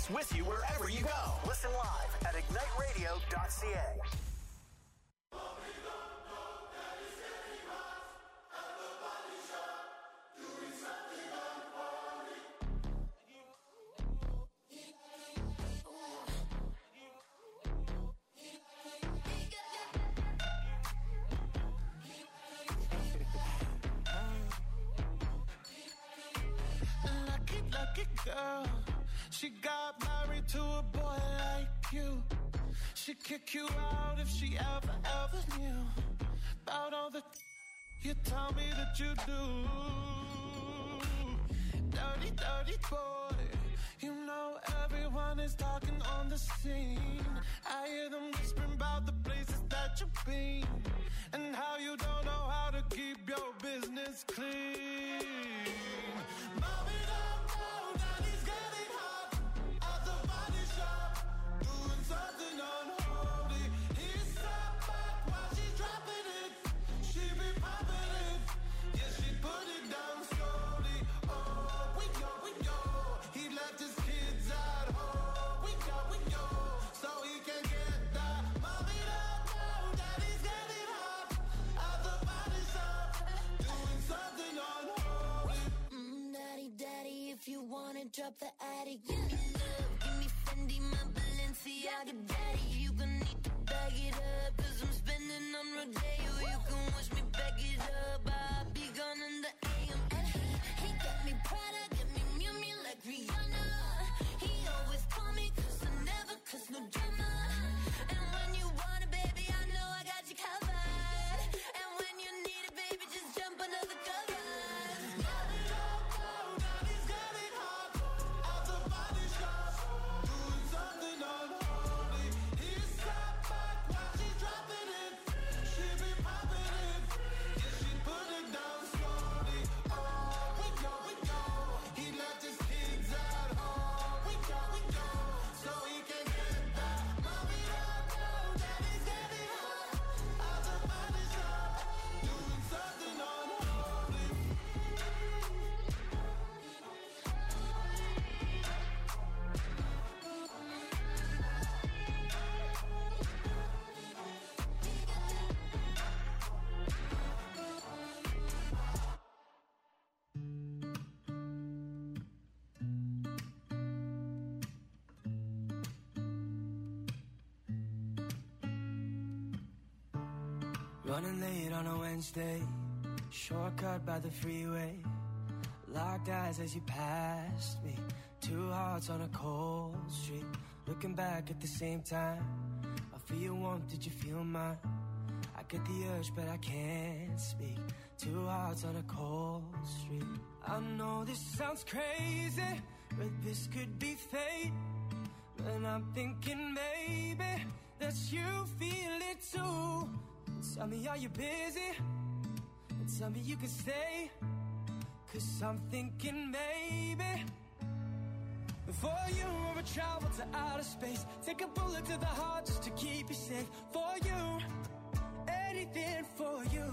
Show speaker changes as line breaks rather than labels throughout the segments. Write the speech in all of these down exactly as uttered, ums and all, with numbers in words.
It's with you wherever you go. Listen live at ignite radio dot c a.
Girl, she got married to a boy like you. She'd kick you out if she ever, ever knew about all the you tell me that you do. Dirty, dirty boy. You know everyone is talking on the scene. I hear them whispering about the places that you've been and how you don't know how to keep your business clean. Mommy, drop the attic, give me love, give me Fendi, my Balenciaga daddy. You gon' need to bag it up, cause I'm spending on Rodeo. You can wish me back it up, I'll be gone in the A M. And he, he got me Prada, get me Miu Miu like Rihanna. He always call me cause I never cause no drama. And when you want it, baby, I know I got you covered. And when you need it, baby, just jump under the covers.
Running late on a Wednesday, shortcut by the freeway. Locked eyes as you passed me, two hearts on a cold street. Looking back at the same time, I feel your warmth, did you feel mine? I get the urge but I can't speak, two hearts on a cold street. I know this sounds crazy, but this could be fate. And I'm thinking maybe that you feel it too. Tell me, are you busy? And tell me you can stay, cause I'm thinking maybe for you I would travel to outer space, take a bullet to the heart just to keep you safe. For you, anything for you.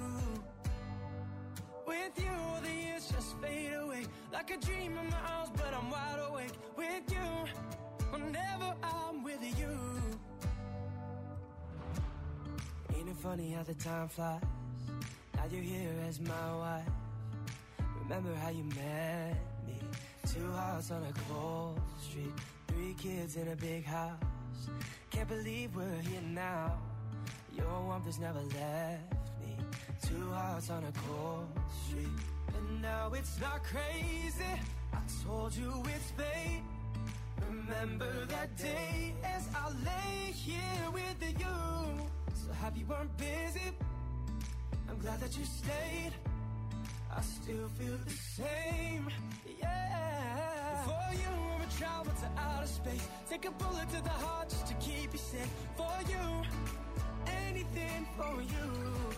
With you, all the years just fade away, like a dream in my arms, but I'm wide awake. With you, whenever I'm with you. Ain't it funny how the time flies? Now you're here as my wife. Remember how you met me? Two hearts on a cold street, three kids in a big house. Can't believe we're here now. Your warmth has never left me. Two hearts on a cold street. And now it's not crazy, I told you it's fate. Remember that day as I lay here with you. So happy you weren't busy, I'm glad that you stayed. I still feel the same, yeah. For you, I would travel to outer space, take a bullet to the heart just to keep you safe. For you, anything for you.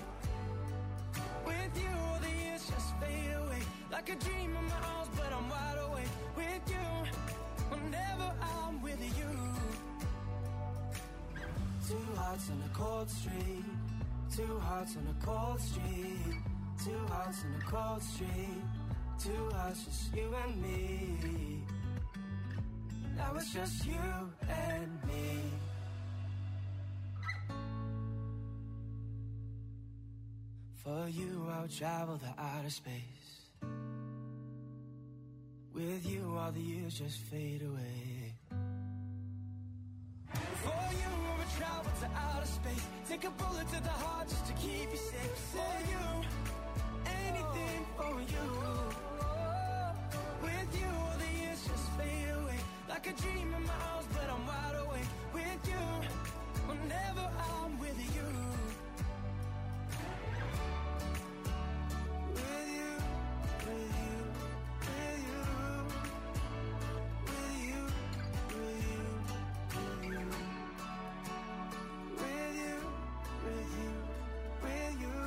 With you, all the years just fade away, like a dream in my arms, but I'm wide awake. With you, whenever I'm with you. Two hearts on a cold street, two hearts on a cold street, two hearts on a cold street, two hearts just you and me. Now it's just you and me. For you, I'll travel the outer space. With you, all the years just fade away. For you, I would travel to outer space. Take a bullet to the heart just to keep you safe. For you, anything for you. With you, all the years just fade away. Like a dream in my house, but I'm wide awake. With you, whenever I'm with you. With you, with you, with you. With you, with you, with you. With you, with you, with you.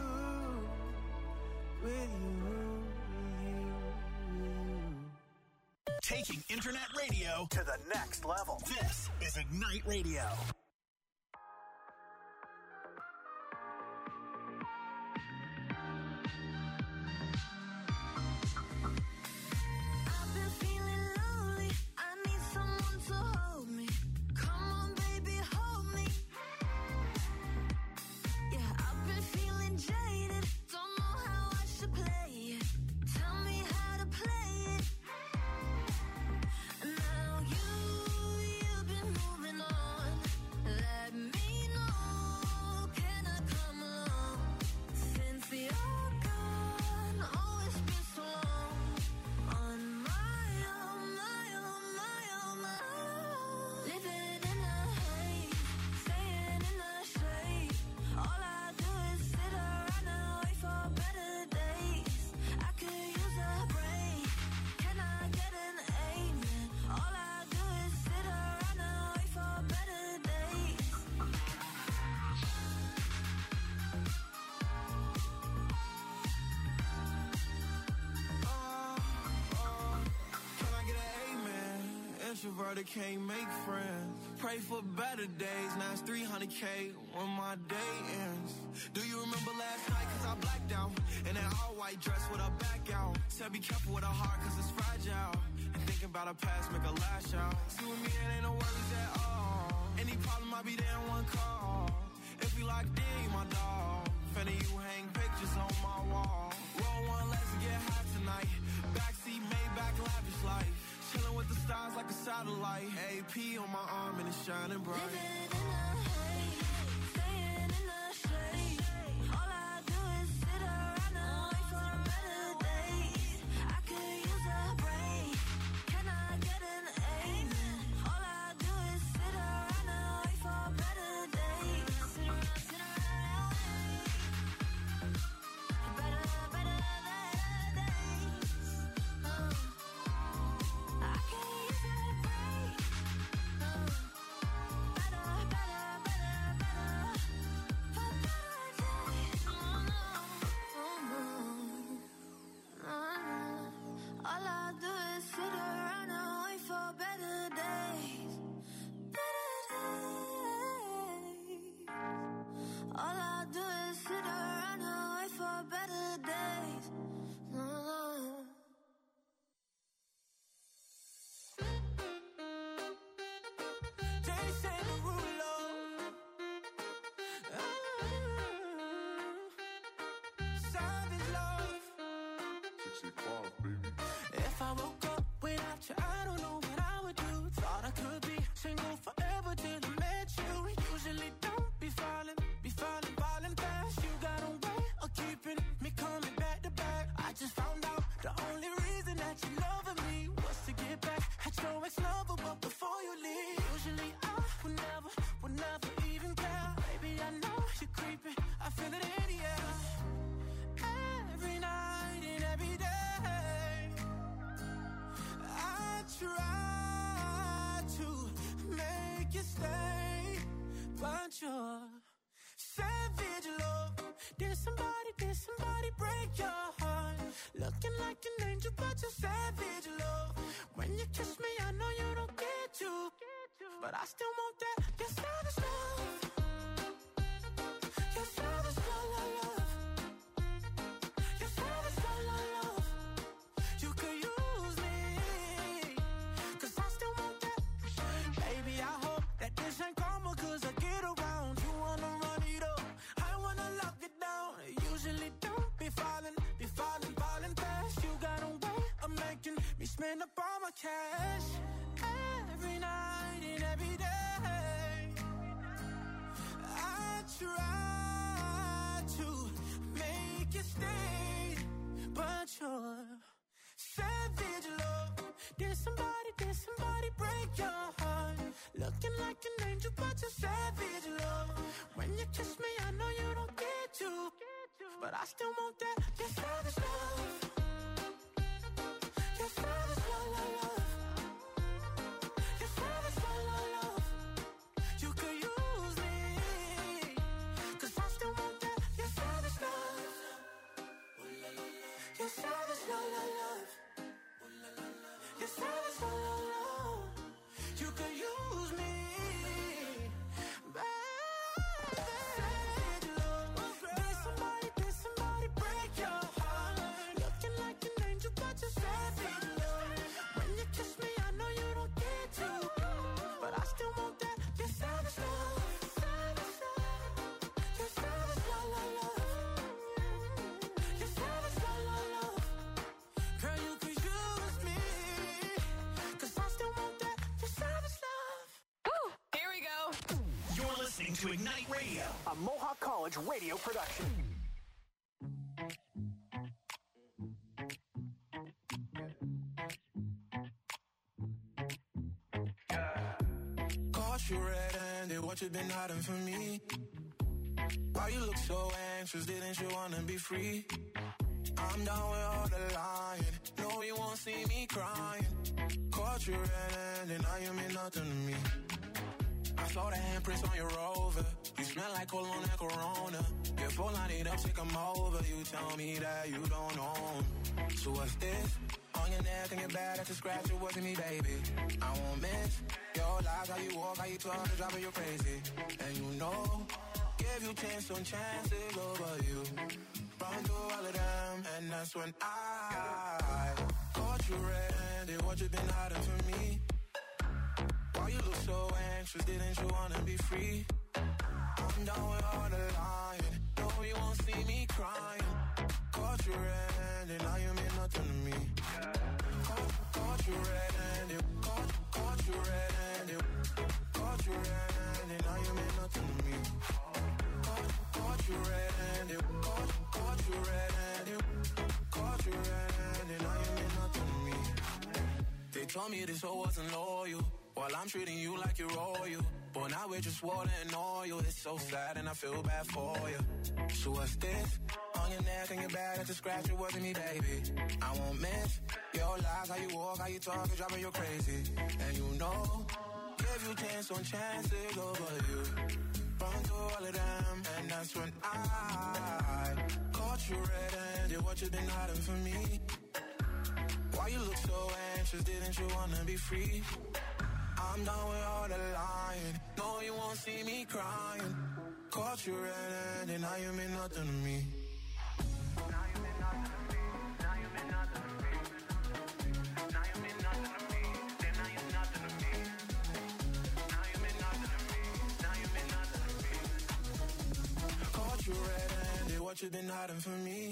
With you, with you.
Taking internet radio to the next level. This is Ignite Radio.
I've been feeling lonely. I need someone to hold me. Come on, baby, hold me. Yeah, I've been feeling jaded. Don't know how I should play it. Tell me how to play it. Now you, you've been moving on. Let me know, can I come along? Since you're gone, oh, it's been so long. On my own, my own, my own, my own. Living in a haze, staying in the shade. All I do is sit around and wait for better days. I could use a break. Can I get an amen? All I do is sit around and wait for better days.
Can I get an amen? Introverted can't make friends. Pray for better days. Now it's three hundred K when my day ends. Do you remember last night? Cause I blacked out. In an all white dress with a back out. Said be careful with a heart cause it's fragile. And thinking about a past make a lash out. See with me it ain't no worries at all. Any problem I'll be there in one call. If we locked in, you my dog. Finna you hang pictures on my wall. Roll one, let's get high tonight. Backseat, Maybach, lavish life. Chilling with the stars like a satellite. A P on my arm and it's shining bright.
Living in a haze, staying in the shade. All I do is sit around and wait for better days. I could use a break. Can I get an amen? All I do is sit around and wait for better days. Sit around, sit around and wait. Better, better, better days. Uh, I could use a break. Uh, better, better, better, better. For better days. Oh, no. Oh, no. No, no. All I do is sit around and wait for better days. Better days. All I do is sit around and wait for better days. No, no.
Jason Derulo. Savage love. If I woke up without you, I don't know what I would do. Thought I could be single forever till I met you. Usually don't be falling, be falling, falling fast. You got a way of keeping me coming back to back. I just found out the only reason that you loving me was to get back at your ex-lover, but before you leave, usually I would never, would never even care. Baby, I know you're creeping, I feel it in the air. Every night and every day, I try to make you stay, but you're savage love. Did somebody, did somebody break your heart? Looking like an angel, but you're savage love. When you kiss me, I know you don't get to, but I still want that. You're savage love. You're savage love, love, love. You're savage love, love, love. You could use me, cause I still want that. spend up all my cash every night and every day. I try to make you stay, but you're savage love. Did somebody, did somebody break your heart? Looking like an angel, but you're savage love. When you kiss me, I know you don't get to, but I still want that. You're savage love. You're savage love, love, love. You're savage love, love, love. You could use me, 'cause I still want that. You're savage love. You're savage love, love, love. You're savage love, love, love. You could use me, baby. Savage love. Did somebody, did somebody break your heart? Looking like an angel, but you're savage love. When you kiss me, I know you don't get to, but I still want that. You're savage love. Savage love. You're savage love, love, love. You're savage love, love, love. Girl, you could use me, 'cause I still want that. You're savage love.
Ooh, here we go.
You're listening to Ignite Radio, a Mohawk College radio production.
Caught you red-handed, what you been hiding from me? Why you look so anxious, didn't you wanna be free? I'm down with all the lying, no you won't see me crying. Caught you red-handed, now you mean nothing to me. I saw the handprints on your Rover, you smell like cologne and Corona. Your phone line it up, take 'em over, you tell me that you don't own. So what's this? On your neck and your back, that's a scratch, it wasn't me, baby. I won't miss your lies, how you walk, how you talk, it's driving you crazy. And you know, give you chance on chances over you. Run through all of them, and that's when I caught you red-handed, what you been hiding from me? Why you look so anxious, didn't you wanna be free? I'm done with all the lying, no you won't see me crying. Caught you red-handed, now you mean nothing to me. Caught, caught you red-handed, caught, caught you red-handed, caught you red-handed, now you mean nothing to me. Caught, caught you red-handed, caught, caught you red-handed, caught you red-handed, now you mean nothing to me. They told me this hoe wasn't loyal, while I'm treating you like you're royal. But now we're just water and oil. It's so sad and I feel bad for you. So what's this? On your neck and your back, that's a scratch, it wasn't me, baby. I won't miss your lies, how you walk, how you talk, it's driving you crazy. And you know, give you chance on chances over you. Run through all of them, and that's when I caught you red-handed, what you been hiding from me? Why you look so anxious, didn't you wanna be free? I'm done with all the lying, no you won't see me crying. Caught you red-handed, now you mean nothing to me. Now you mean nothing to me, now you mean nothing to me. Now you mean nothing to me, then now you're nothing to me. Now you mean nothing to me, now you mean nothing to me. Caught you red-handed, what you been hiding from me?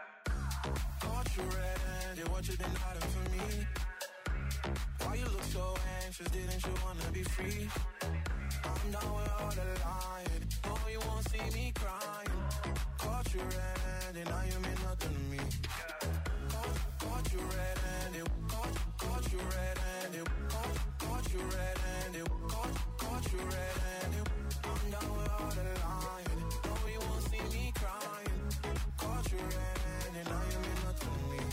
Caught you red-handed, what you been hiding from me? Why you look so anxious, didn't you wanna be free? I'm done with all the lying, no you won't see me crying. Caught you red-handed, now you mean nothing to me. Caught, caught you red-handed, caught, caught you red-handed, caught, caught you red-handed, caught, caught you red-handed. I'm done with all the lying, no you won't see me crying. Caught you red-handed, now you mean nothing to me.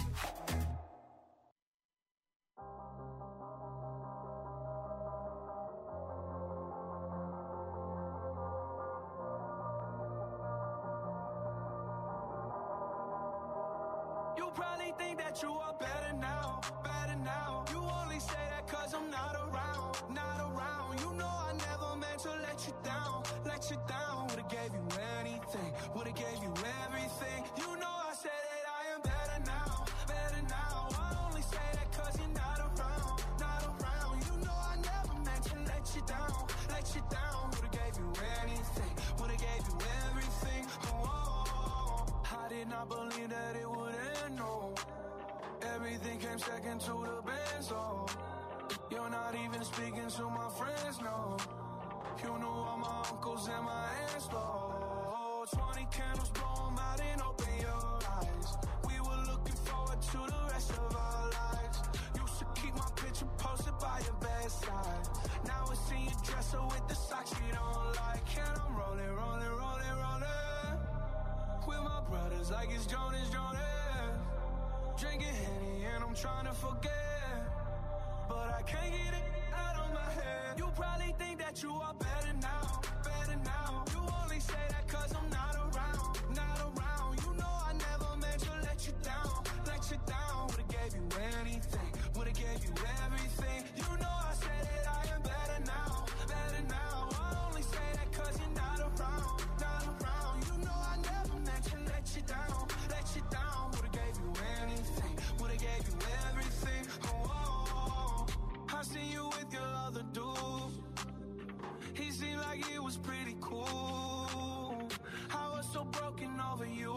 You probably think that you are better now, better now. You only say that 'cause I'm not around, not around. You know I never meant to let you down, let you down. Would've gave you anything, would've gave you everything. You know I said that I am better now, better now. I only say that 'cause you're not around, not around. You know I never meant to let you down, let you down. Would've gave you anything, would've gave you everything. Oh, I did not believe that it would end, no. Everything came came second to the Benz, oh. You're not even speaking to my friends, no. You knew all my uncles and my aunts, Lord. Twenty candles, blow them out and open your eyes. We were looking forward to the rest of our lives. Used to keep my picture posted by your bedside. Now it's in your dresser with the socks you don't like. And I'm rolling, rolling, rolling, rolling with my brothers like it's Jonas, Jonas. Drinking Henny and I'm trying to forget, but I can't get it out of my head. You probably think that you are better now, better now. You only say that cause I'm not around, not around. You know I never meant to let you down, let you down. Would've gave you anything, would've gave you everything. You know I said that I am better now, better now. I only say that cause you're not around, not around. You know I never meant to let you down, let you down. Would've gave you anything, would've gave you everything. Oh, oh, oh. I seen you with your other dude. He seemed like he was pretty cool. I was so broken over you.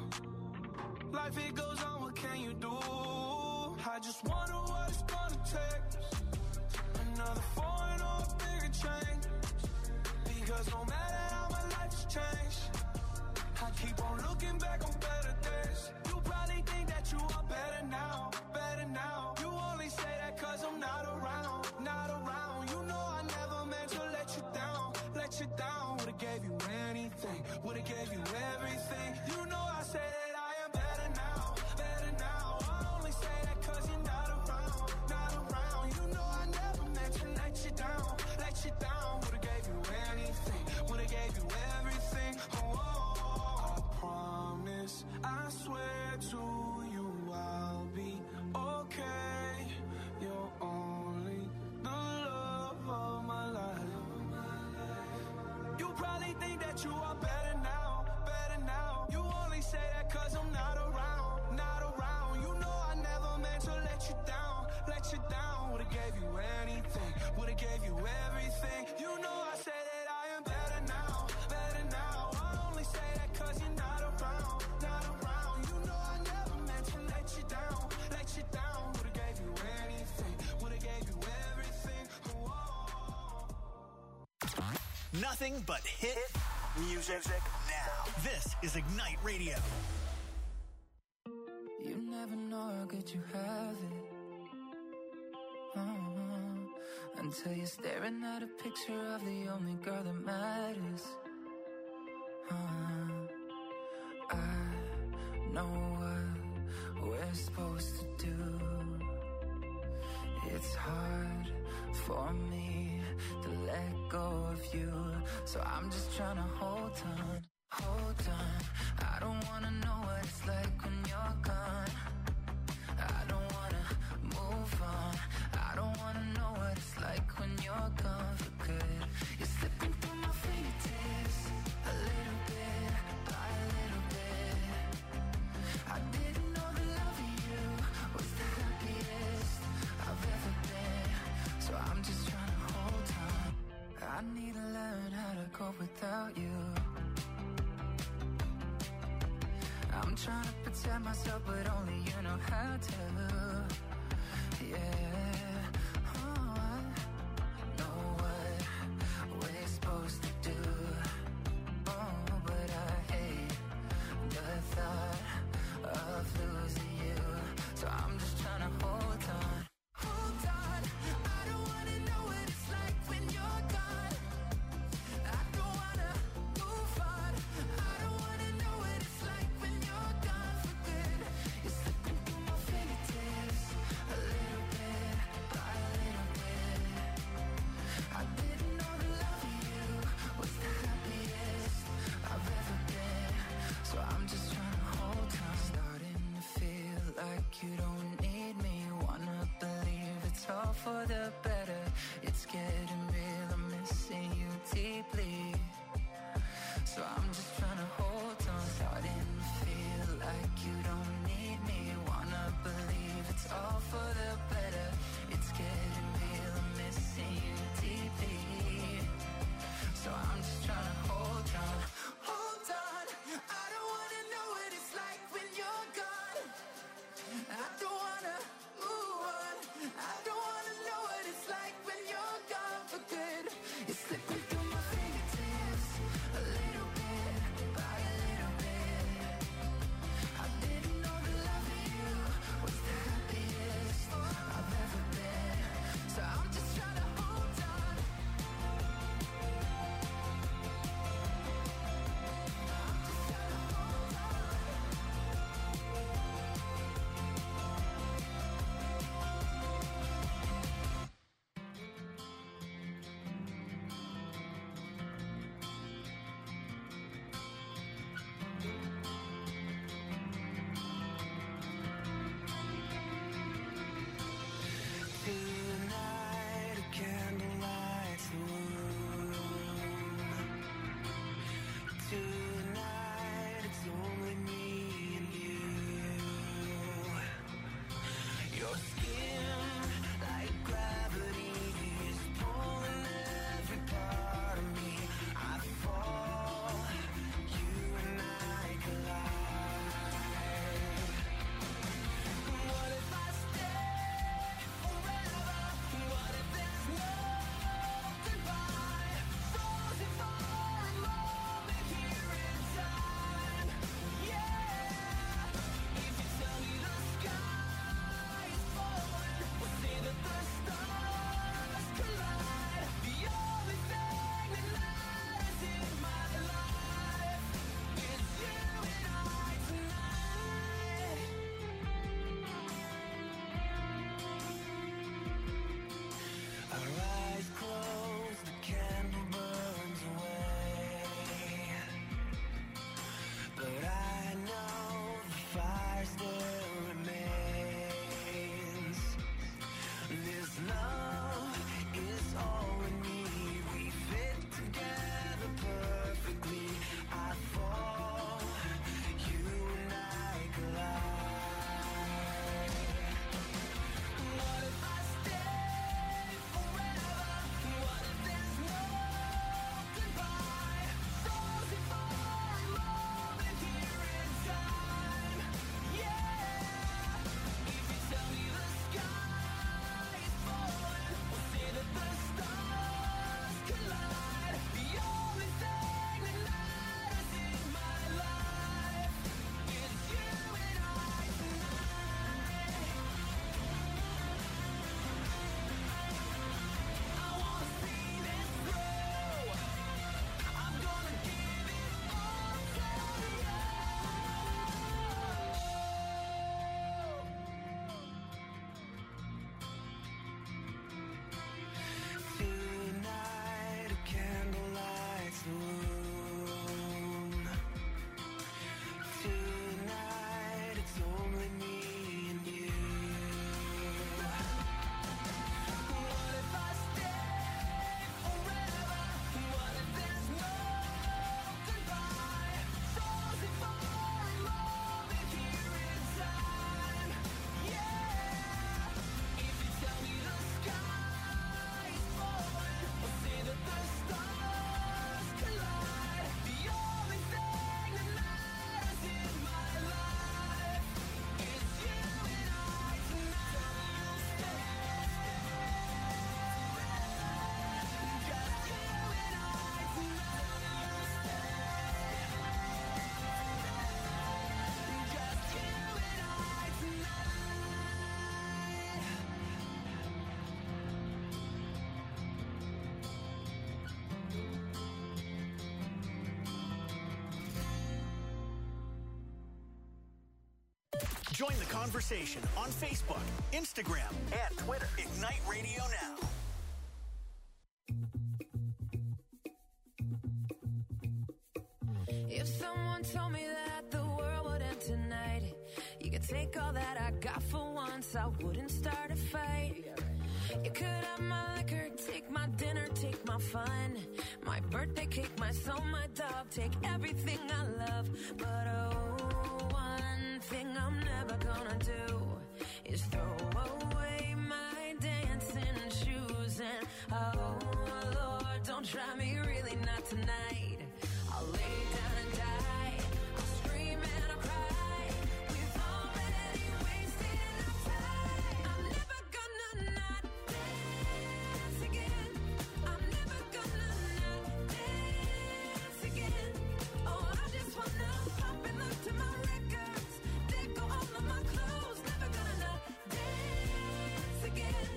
Life it goes on, what can you do? I just wonder what it's gonna take. Another foreign or a bigger change. Because no matter how my life has changed, I keep on looking back on better days. You probably think that you are better now, better now. You only say that cause I'm not around, not around. You know I never meant to let you down, let you down. Would've gave you anything, would've gave you everything. You know I say that I am better now, better now. I only say that cause you're not around, not around. You know I never meant to let you down, let you down. Would've gave you anything, would've gave you everything. Oh, oh, oh. I promise, I swear to you I'll be okay. You're only the love of my life. You probably think that you are better now, better now. You only say that cause I'm not around, not around. You know I never meant to let you down, let you down. Would've gave you anything, would've gave you everything. You know I say that I am better now, better now. I only say that cause you're not around, not around. You know I never meant to let you down, let you down. Would've gave you anything, would've gave you everything. Whoa.
Nothing but hit music now. This is Ignite Radio.
You never know how good you have it. Uh-huh. Until you're staring at a picture of the only girl that matters. Uh-huh. I know what we're supposed to do. It's hard for me to let go of you, so I'm just trying to hold on, hold on. I don't wanna know what it's like when you're gone. I don't wanna move on. I don't wanna know what it's like when you're gone for good. You're slipping through my fingertips, a little bit by a little bit. I didn't know the love of you was the happiest I've ever been, so I'm just trying to hold on. I need to learn how to cope without you.
Join the conversation on Facebook, Instagram, and Twitter. Ignite Radio Now.
If someone told me that the world would end tonight, you could take all that I got for once, I wouldn't start a fight. You could have my liquor, take my dinner, take my fun, my birthday cake, my soul, my dog, take everything I love. But oh, one thing I'm never gonna do is throw away my dancing shoes. And oh Lord, don't try me, really not tonight. I'll lay down and die, I'll scream and I'll cry. We've already wasted enough time. I'm never gonna not dance again. I'm never gonna not dance again. Oh, I just wanna pop and look to my records. They go all of my clothes. Never gonna not dance again.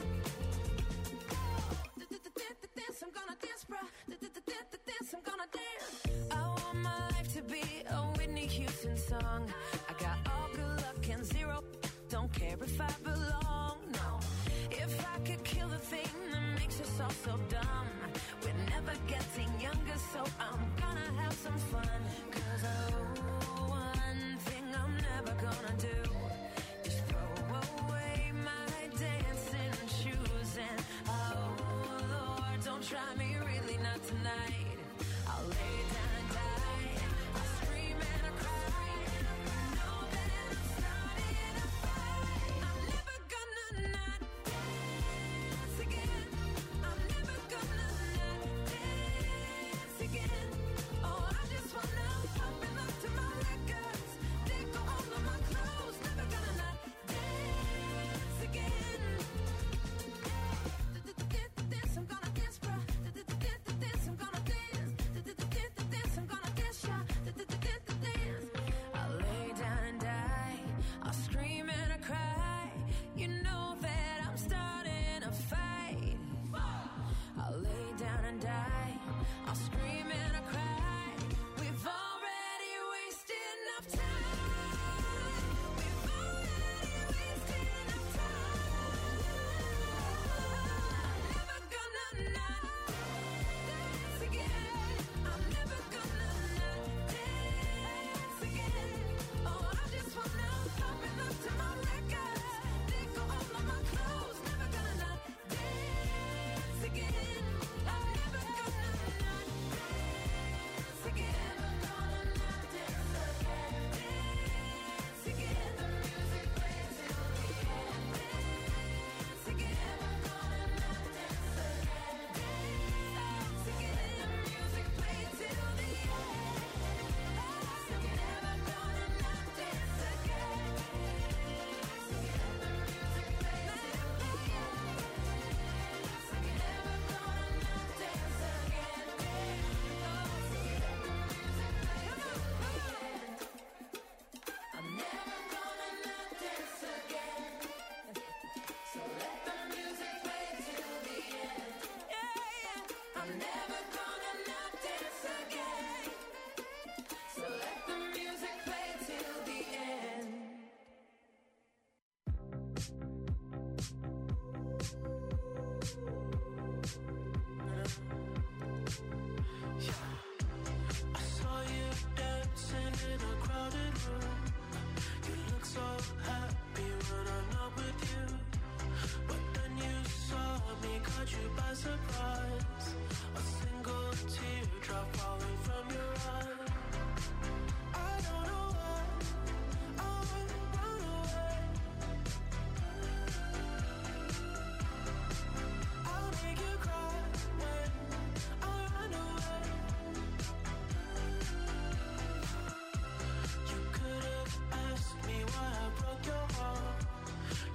Dance, I'm gonna dance, bruh. Dance, I'm gonna dance. I want my life to be a Whitney Houston song. I got all good luck and zero. Don't care if I belong, no. If I could kill the thing that makes us all so dumb, we're never getting younger, so I'm gonna have some fun. Cause oh, one thing I'm never gonna do is throw away my dancing shoes. And oh Lord, don't try me, really not tonight. I'll lay down and die, I'll scream and I'll cry. Know that I'm starting a fight. I'm never gonna not dance again. I'm never gonna not dance again. Oh, I just wanna pop and look to my records. They go all of my clothes. Never gonna not dance again. Dance, I'm gonna dance, bruh. Dance, I'm gonna dance. Dance, I'm gonna dance, yeah. Dance. I'll lay down and die, I'll scream and I cry. You know that I'm starting a fight. I'll lay down and die, I'll scream and I cry. We've already wasted enough time. We've already wasted enough time. I'm never gonna not dance again. I'm never gonna not dance again. Oh, I just wanna pop and look to my records. They go all of my clothes. Never gonna not dance again. I'm never gonna not dance again. Never gonna not dance again. Dance again. The music plays till the end. Dance again. Never gonna not dance again. Dance again. The music plays till the end. So never gonna not dance again. Dance again. The music plays till the end. So never gonna not dance again. I'm never gonna not dance again. So let the music play till the end. Yeah, yeah. I'm never gonna not dance again. So let the music play till the end.
I saw you dancing in a crowded room. You look so happy when I'm not with you. But then you saw me, caught you by surprise. A single teardrop falling from your eye. I don't know why I would run away. I'll make you cry when I run away. You could have asked me why I broke your heart.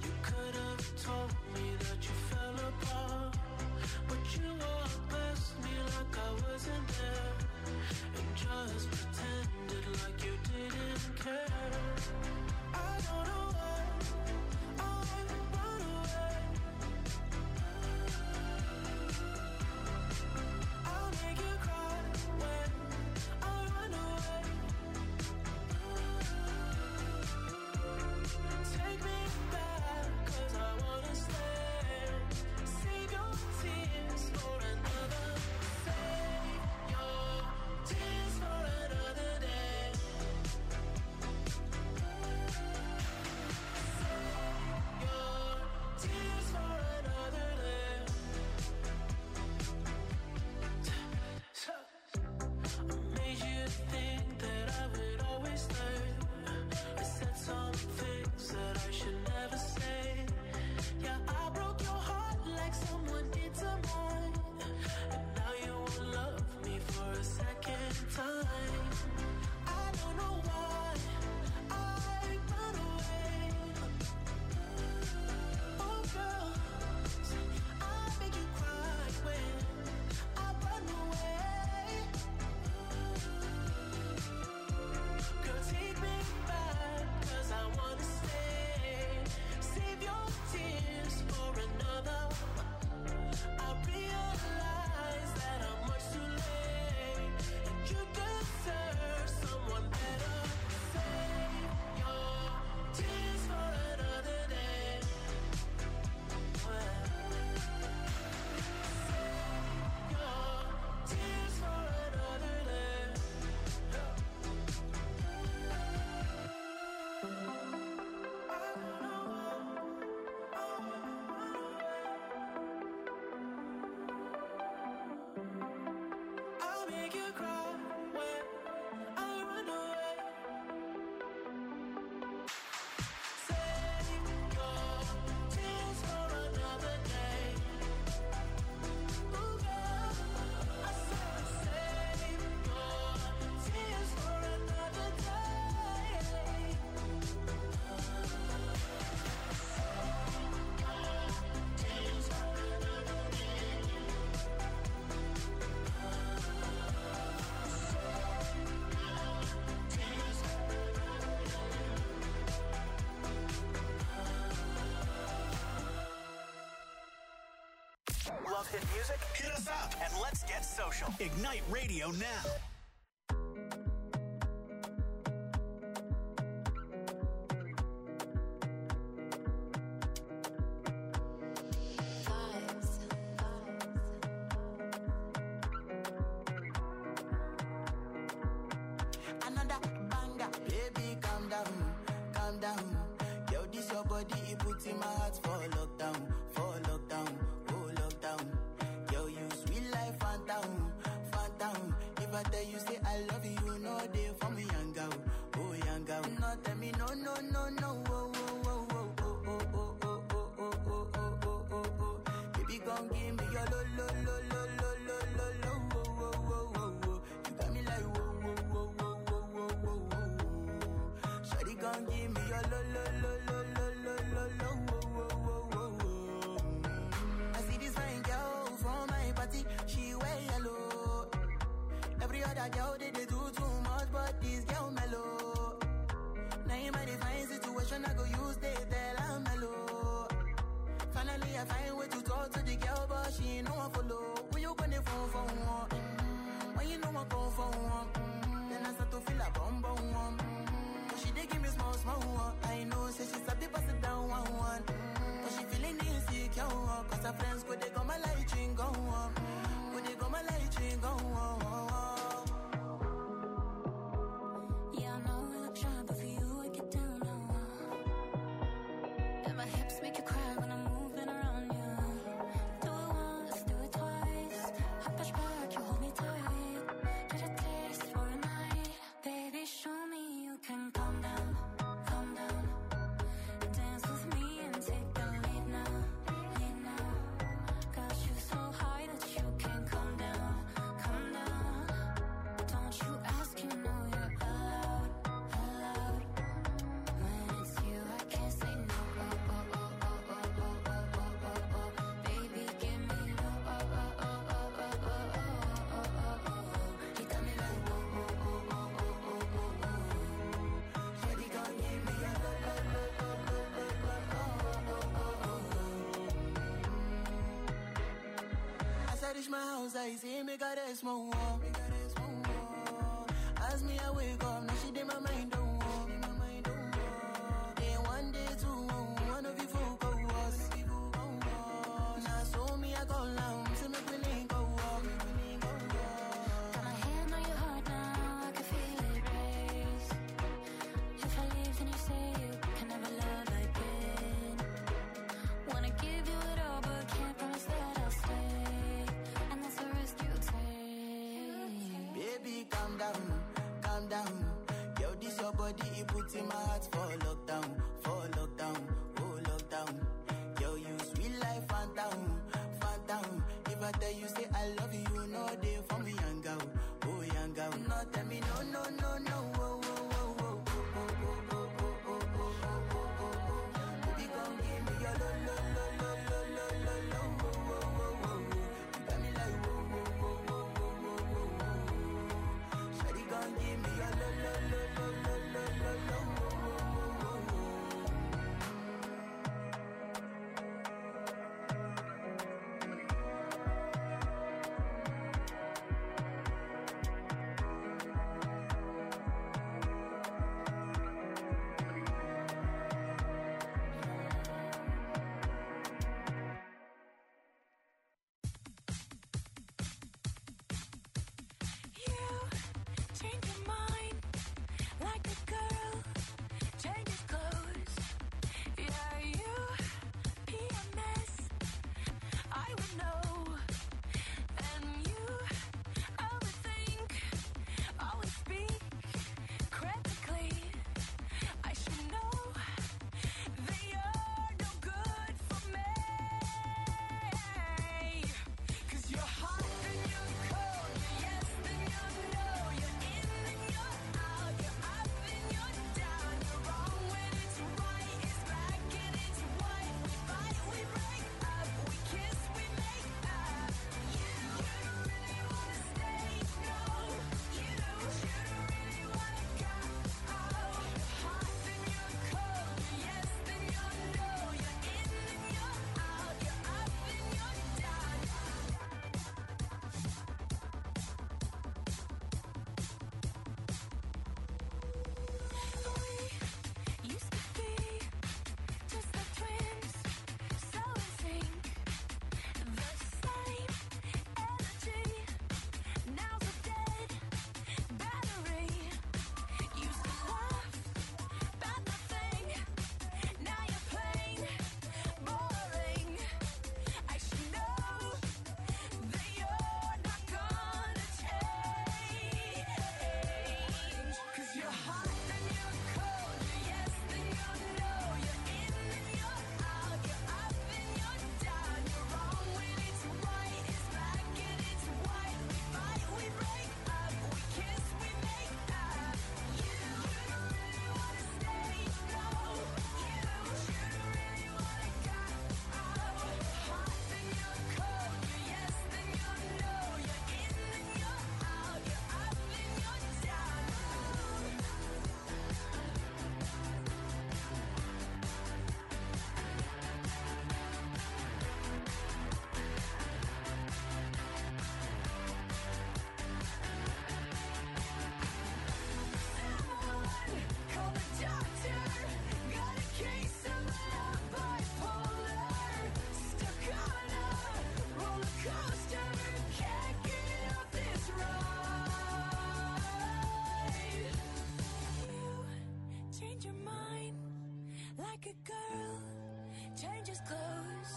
Love hit music? Hit us up and let's get social. Ignite Radio now.
My house, I see me got a small wall. As me, I wake up, now she did my mind don't walk. Then one day, two, one of you folk go was. Now, so me, I go long, so me willing go walk.
Got my hand on your heart now, I can feel it race. If I leave, then you say you can never love again. Wanna give you it all, but can't promise that I'll stay.
Baby, calm down, calm down. Yo, this your body, it puts in my heart for lockdown, for lockdown, oh lockdown. Yo, you sweet life, phantom, phantom. If I tell you, say I love you, you know they for me, young girl, oh young girl. No, tell me, no, no, no, no, oh, oh, oh, oh, oh, oh, oh, oh, oh, oh, oh, oh. Baby, come give me your lo, lo, lo, lo, lo, lo, lo, lo, oh, oh, oh, oh. You got me like, oh, oh, oh, oh, oh, oh, oh. Shawty, come give me your lo, lo, lo, lo, lo, lo, lo, lo, oh, oh, oh, oh.
naked girl changes clothes.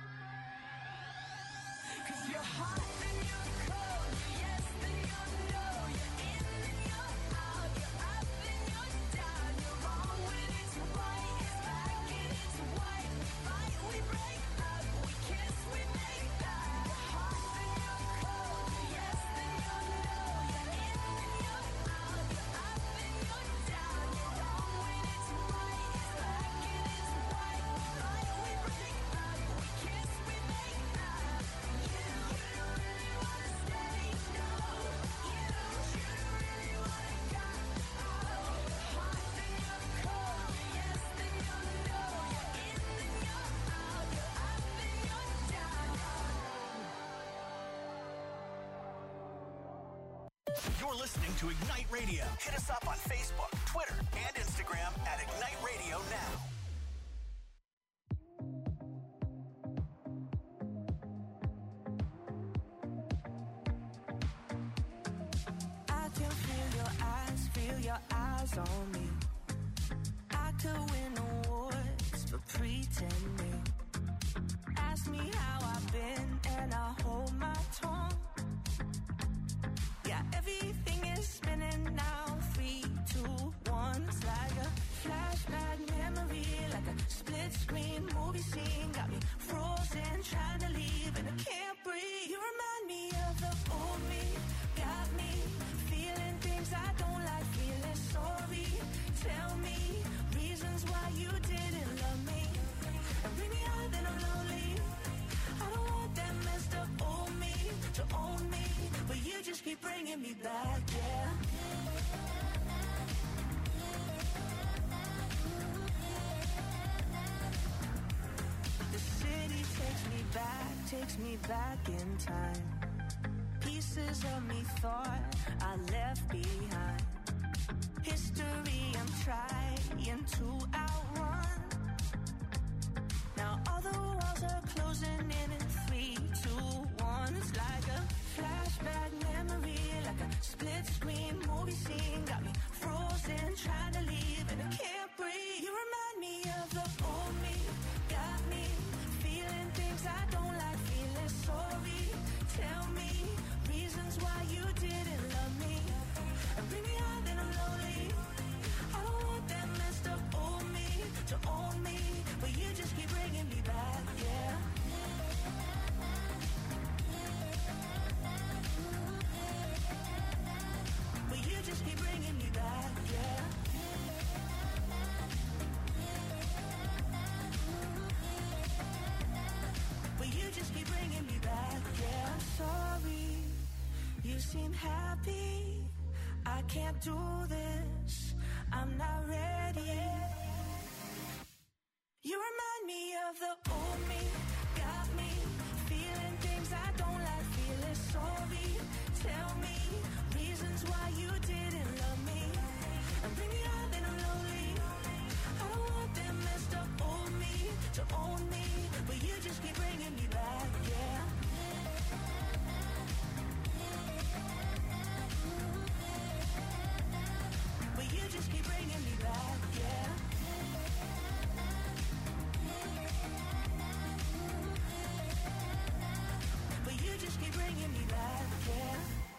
'Cause you're hot and you're cold, you're yes and you're no, you're in and you're out, you're up and you're down, you're wrong when it's right, it's black and it's white, we fight, we break up, we kiss, we make up. You're hot and you're cold, you're yes and you're no, you're in and you're out, you're up and you're down, you're wrong when it's right, it's black and it's white, we fight, we break up, we kiss, we make up. You, you don't really wanna stay, no. You, you don't really wanna go. Oh, hot and you're cold, you're yes and you're no, you're in and you're out, you're up and you're down.
You're listening to Ignite Radio. Hit us up on Facebook, Twitter, and Instagram at Ignite Radio Now.
I can feel your eyes, feel your eyes on me. I could win awards for pretending. Ask me how I've been and I hold my tongue. Yeah, everything is spinning now. Three, two, one. It's like a flashback memory, like a split screen movie scene. Got me frozen, trying to leave, and I can't breathe. You remind me of the old me. Got me feeling things I don't like, feeling sorry. Tell me reasons why you didn't love me. And bring me out, then I'm lonely. I don't want that messed up old me to own me, but you just keep bringing me back, yeah. The city takes me back, takes me back in time. Pieces of me thought I left behind. History I'm trying to outrun. Now all the walls are closing in in three, two, one. It's like a flashback memory, like a split screen movie scene. Got me frozen, trying to leave, and I can't breathe. You remind me of the old me. Got me feeling things I don't like, feeling sorry. Tell me reasons why you didn't love me. And bring me out, then I'm lonely. I don't want that messed up old me to own me, but you just keep bringing me back, yeah. But you just keep bringing me back, yeah. But you just keep bringing me back, yeah. I'm sorry, you seem happy. I can't do this, I'm not ready. You remind me of the old me. Got me feeling things I don't like, feeling sorry. Tell me reasons why you didn't love me. And bring me out, then I'm lonely. I don't want that messed up old me to own me, but you just keep bringing me back, yeah. But you just keep bringing me back, yeah. But you just keep bringing me back, yeah.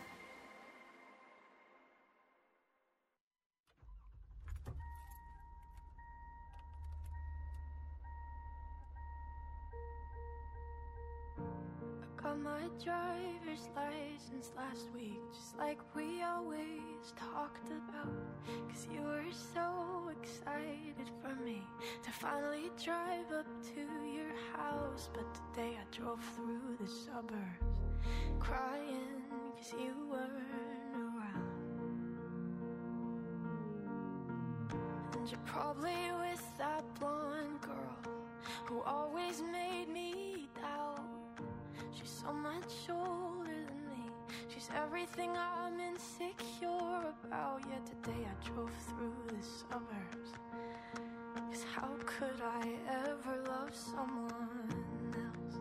I got my driver's license last week, just like we always talked about. 'Cause you were so excited for me to finally drive up to your house. But today I drove through the suburbs crying 'cause you weren't around. And you're probably with that blonde girl who always made me doubt. She's so much older than me. She's everything I'm insecure about. Yet today I drove through the suburbs. 'Cause how could I ever love someone else?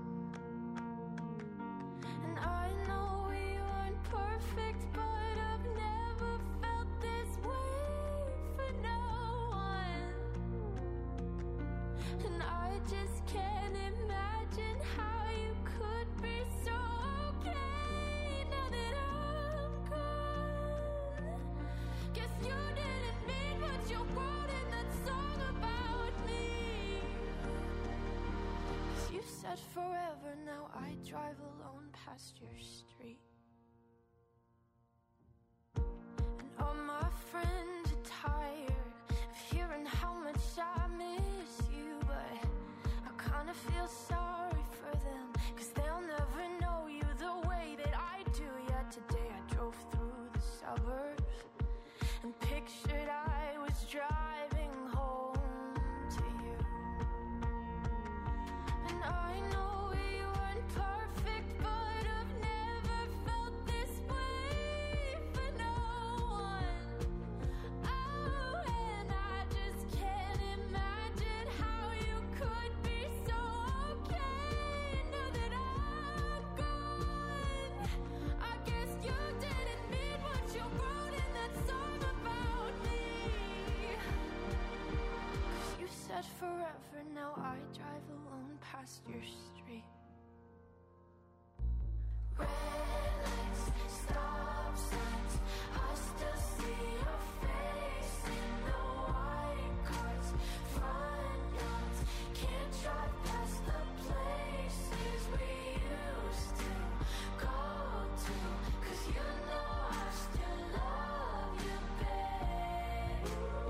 And I know we aren't perfect, but I've never felt this way for no one. just can't imagine how you could be so okay now that I'm gone. Guess you didn't mean what you wrote in that song about me. 'Cause you said forever, now I drive alone past your street. And all my friends are tired of hearing how much I miss you, but I kinda feel sorry for them, 'cause they'll never know you the way that I do. Yet today I drove through the suburbs and pictured I was driving home to you. And I know we weren't perfect, but I've never felt this way for no one. Oh, and I just can't imagine how you could be so okay now that I'm gone. I guess you didn't mean what you wrote in that song about me. 'Cause you said forever, now I drive alone past your street. Red lights, stop signs, I still see your face in the white cars, front yards. Can't drive past the places we used to go to, 'cause you know I still love you, babe.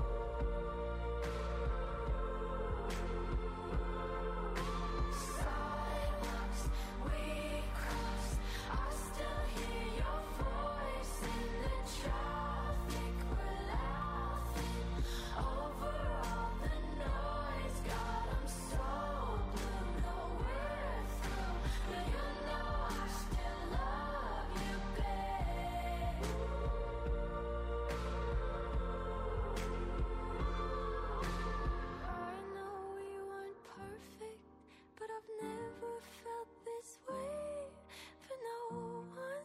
Sidewalks we crossed, I still hear your voice in the traffic. We're laughing over all the noise. God, I'm so blue, no we're through, but you know I still love you, babe. I know we weren't perfect, but I've never felt this way for no one.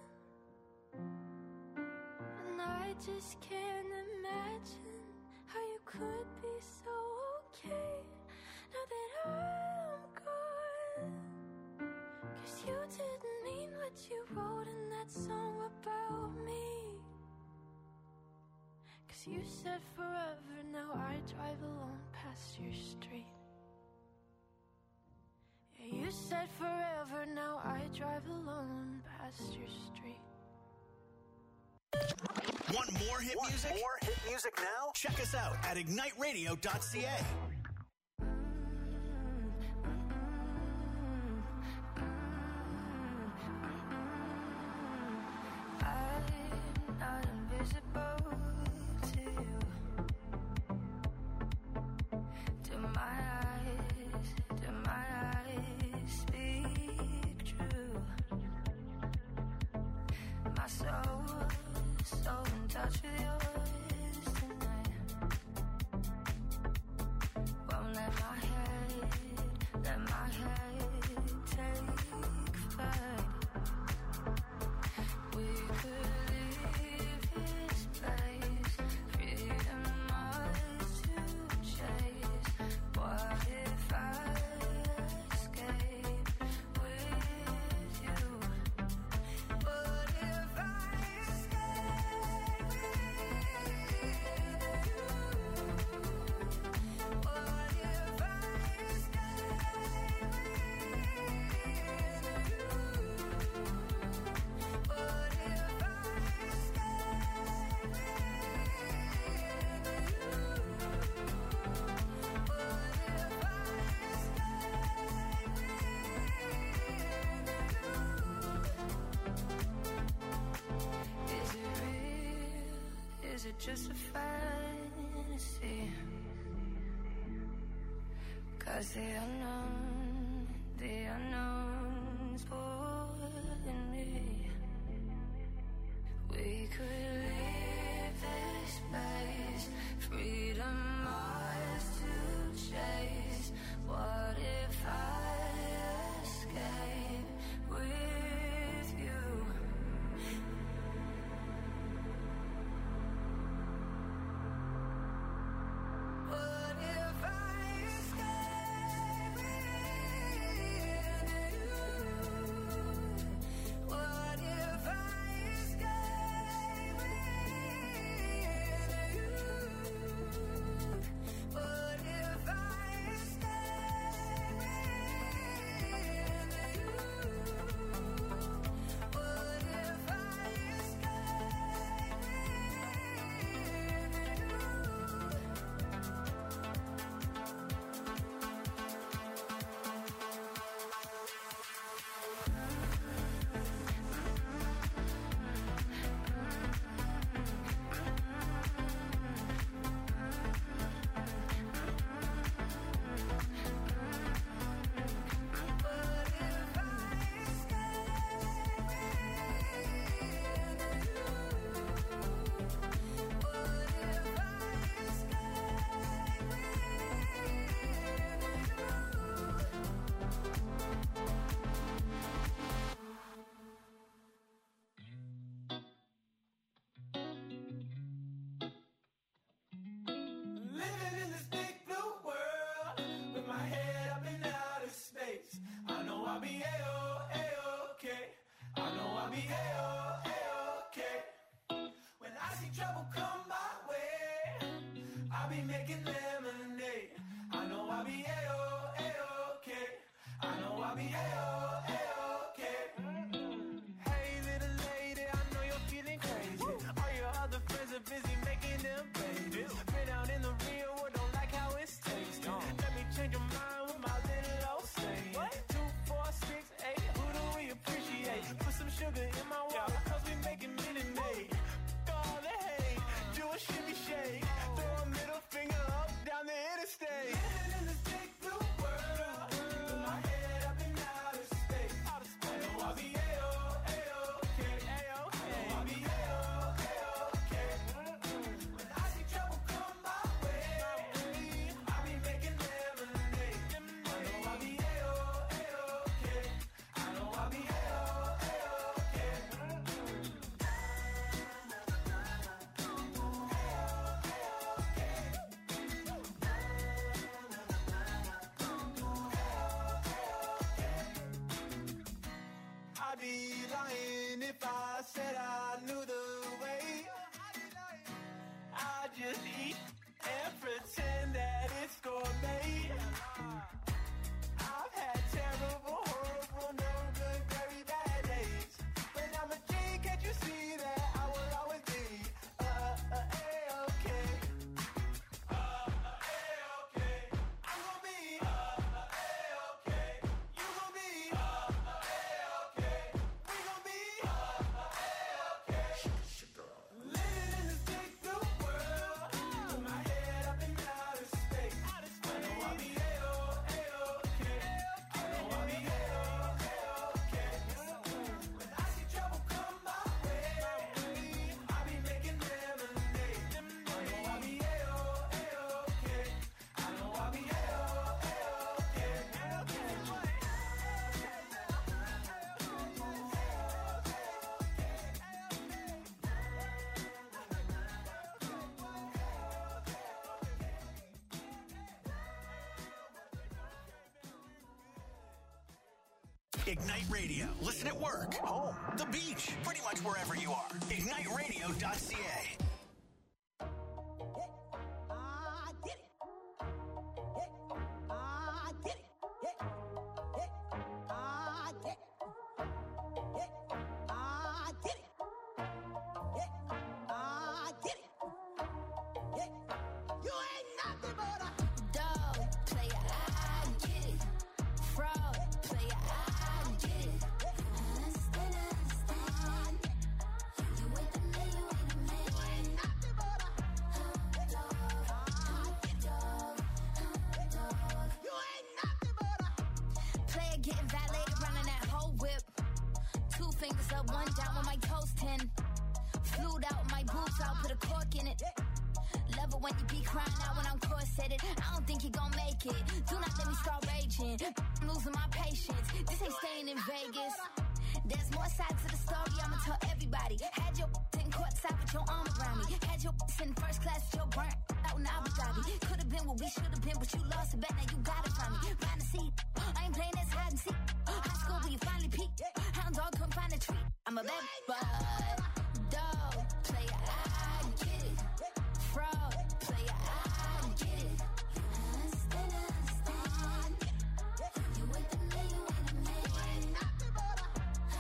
And I just can't imagine how you could be so okay now that I'm gone. 'Cause you didn't mean what you wrote in that song about me. 'Cause you said forever, now I drive alone past your street. Yeah, you said forever, now I drive alone past your street.
Want more hit music? More hit music now? Check us out at ignite radio dot c a.
I'm not invisible to you. Do my eyes, do my eyes speak true? My soul, so in touch with yours tonight. Won't let my head, let my head take flight. We could leave this place, freedom ours to chase. What if I escape with you? What if I escape with you? What if I escape with you? What if I Is it real? Is it just a fantasy? 'Cause the unknown, the unknown's pulling me. We could leave this place, freedom ours to chase. What if I escape with you? What if I escape with you?
said I knew the way. I just eat and pretend that it's gourmet. I've had terrible, horrible, no good, very bad days. But I'm a G, can't you see that I will always be uh, uh, A-okay. Uh, uh, A-okay. I'm gonna be uh, uh, A-okay. You gonna be uh, uh, A-okay. We gonna be uh, uh, A-okay. Living in this big blue world, with my head up in outer space. I know I'll be A-oh, A-okay. I know I'll be A-oh, A-okay. When I see trouble come my way, I'll be making lemonade. I know I'll be A-oh, A-okay. I know I'll be A-oh, A-okay.
Ignite Radio. Listen at work, home, the beach, pretty much wherever you are. ignite radio dot c a.
I get it. I get it. I get it. I get it. I get it. You ain't nothing but a
Dog player, I get it. Fraud player, I get it. Understand, understand. You ain't the man, you ain't the man.
you ain't nothing but a
Dog, dog, dog.
you ain't nothing but a
Player getting validated, running that whole whip. Two fingers up, one down with my toes ten. Flued out my boobs, I'll put a cork in it. Love it when you be crying out when I'm corseted. I don't think you gon' make it. Do not let me start raging. I'm losing my patience. This ain't staying in Vegas. There's more sides to the story, I'ma tell everybody. Had your in courtside with your arm around me. Had your in first class with your burnt out in Abu Dhabi. Could've been what we should've been, but you lost a bet, now you gotta find me. Find a seat, I ain't playing this hide and seek. High school where you finally peak. Hound dog, come find a treat. I'm a bad bud. Dog player, I get it. Fraud player, I get it. Understand, understand. You ain't the man, you ain't the man.
nothing but a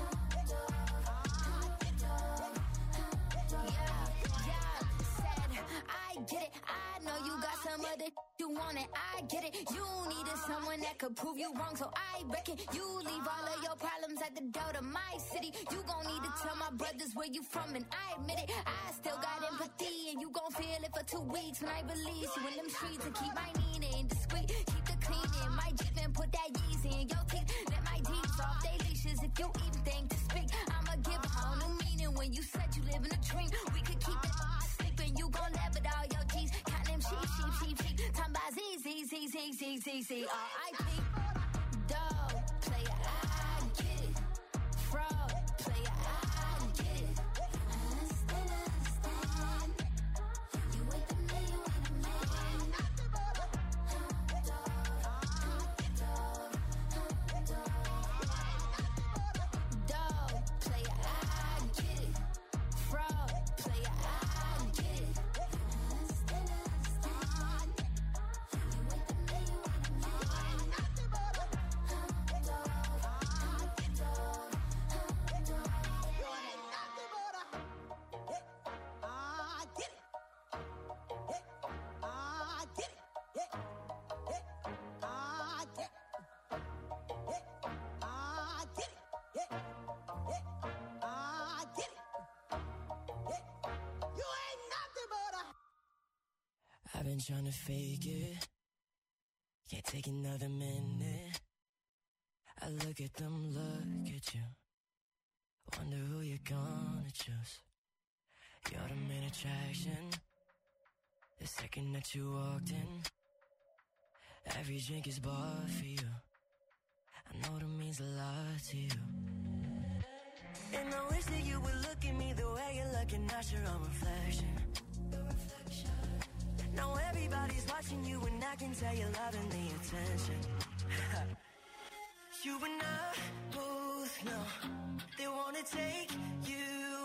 Yeah, yeah, said I get it. I know you got some other you want it. I get it. You needed someone that could prove you wrong, so I reckon you leave all of your problems at the door to my city. You gon' need to tell my brothers where you from, and I admit it. I still got empathy, and you gon' feel it for two weeks when I release you in them streets and keep my meaning discreet. Keep the cleaning, my Jeep and put that Yeezy in your teeth. Let my deeds off they leashes if you even think to speak. I'ma give a whole new meaning when you said you live in a dream. We could keep it sleeping, you gon' laugh at all your G's. Count them sheep, sheep, sheep, sheep. Time by Z, Z, Z, Z, Z, Z, Z, R I P. Dog player, I get it. Fraud player, I get it. Understand, understand. You ain't the man, you ain't the man.
nothing but a
Dog, dog, dog. Dog player, I get it. Fraud player, I get it. Understand, understand. You ain't the man, you ain't the man.
nothing but a
Dog, dog,
you ain't nothing but a I get it. I get it. I get it. I get it. I get it. You ain't nothing but a
I've been trying to fake it. Can't take another minute. I look at them, look at you. Wonder who you're gonna choose. You're the main attraction. The second that you walked in, every drink is bought for you. I know that means a lot to you. And I wish that you would look at me the way you're looking at your own reflection. Now everybody's watching you and I can tell you're loving the attention. You and I both know they wanna take you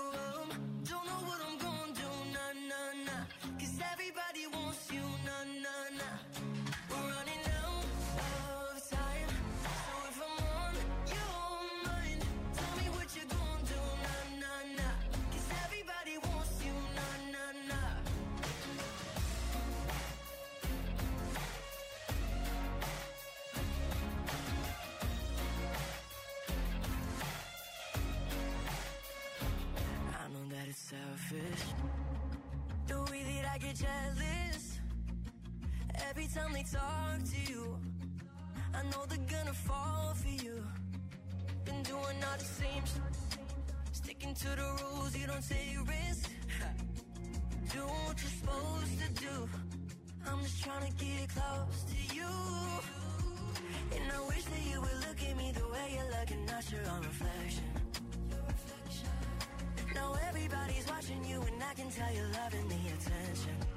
don't know what I'm gonna do, nah, nah, nah. Cause everybody wants you, nah, nah, nah. We're running out of time. So if I'm on your mind, tell me what you're gonna do, nah, nah, nah. Cause everybody wants you, nah, nah, nah. I know that it's selfish, the way that I get jealous every time they talk to you. I know they're gonna fall for you. Been doing all the same shit, sticking to the rules, you don't take risks. Do what you're supposed to do. I'm just trying to get close to you. And I wish that you would look at me the way you're looking, not your own reflection. Now everybody's watching you and I can tell you're loving the attention.